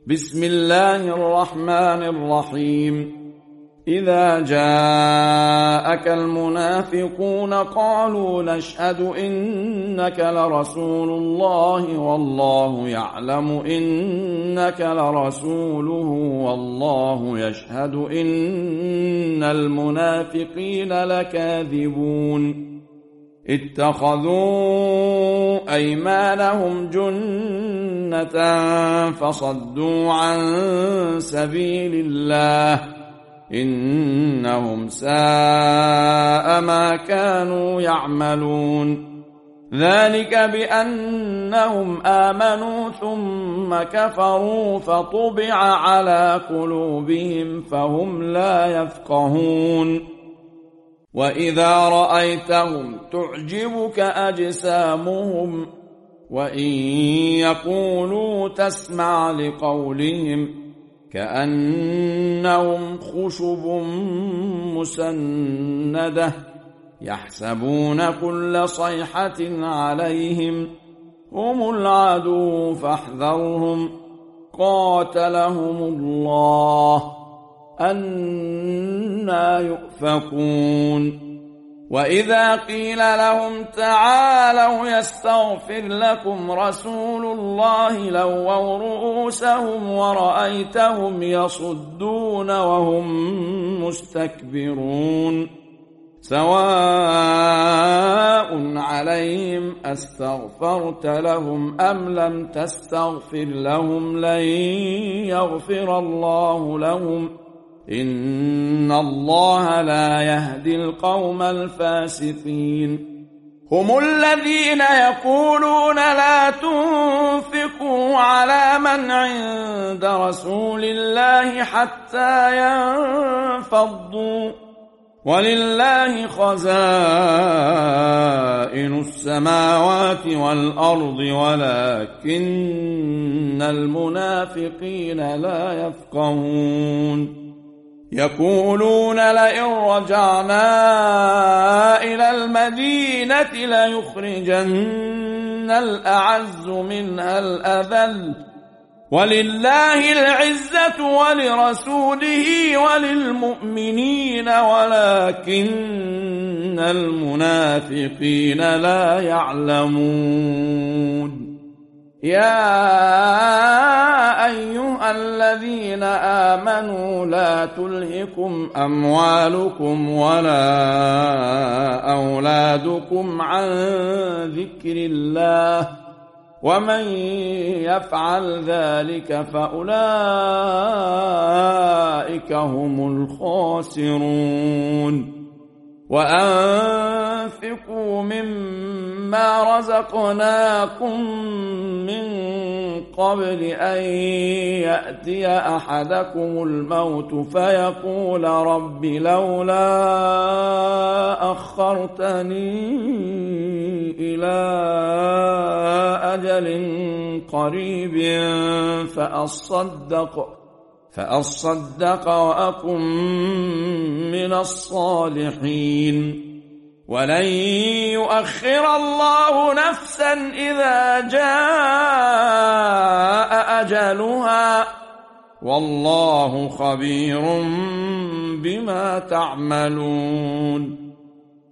بسم الله الرحمن الرحيم إذا جاءك المنافقون قالوا نشهد إنك لرسول الله والله يعلم إنك لرسوله والله يشهد إن المنافقين لكاذبون اتخذوا أيمانهم جنة فصدوا عن سبيل الله إنهم ساء ما كانوا يعملون ذلك بأنهم آمنوا ثم كفروا فطبع على قلوبهم فهم لا يفقهون وإذا رأيتهم تعجبك أجسامهم وإن يقولوا تسمع لقولهم كأنهم خشب مسندة يحسبون كل صيحة عليهم هم العدو فاحذرهم قاتلهم الله أنى يؤفكون وإذا قيل لهم تعالوا يستغفر لكم رسول الله لووا رؤوسهم ورأيتهم يصدون وهم مستكبرون سواء عليهم أستغفرت لهم أم لم تستغفر لهم لن يغفر الله لهم إن الله لا يهدي القوم الفاسقين هم الذين يقولون لا تنفقوا على من عند رسول الله حتى ينفضوا ولله خزائن السماوات والأرض ولكن المنافقين لا يفقهون يقولون لئن رجعنا إلى المدينة ليخرجن الأعز منها الأذل ولله العزة ولرسوله وللمؤمنين ولكن المنافقين لا يعلمون يا أيها الذين آمنوا لا تلهكم أموالكم ولا أولادكم عن ذكر الله ومن يفعل ذلك فأولئك هم الخاسرون وأنفقوا مما رزقناكم من قبل أن يأتي أحدكم الموت فيقول رب لولا أخرتني إلى أجل قريب فأصدق وأكن من الصالحين ولن يؤخر الله نفسا إذا جاء أجلها والله خبير بما تعملون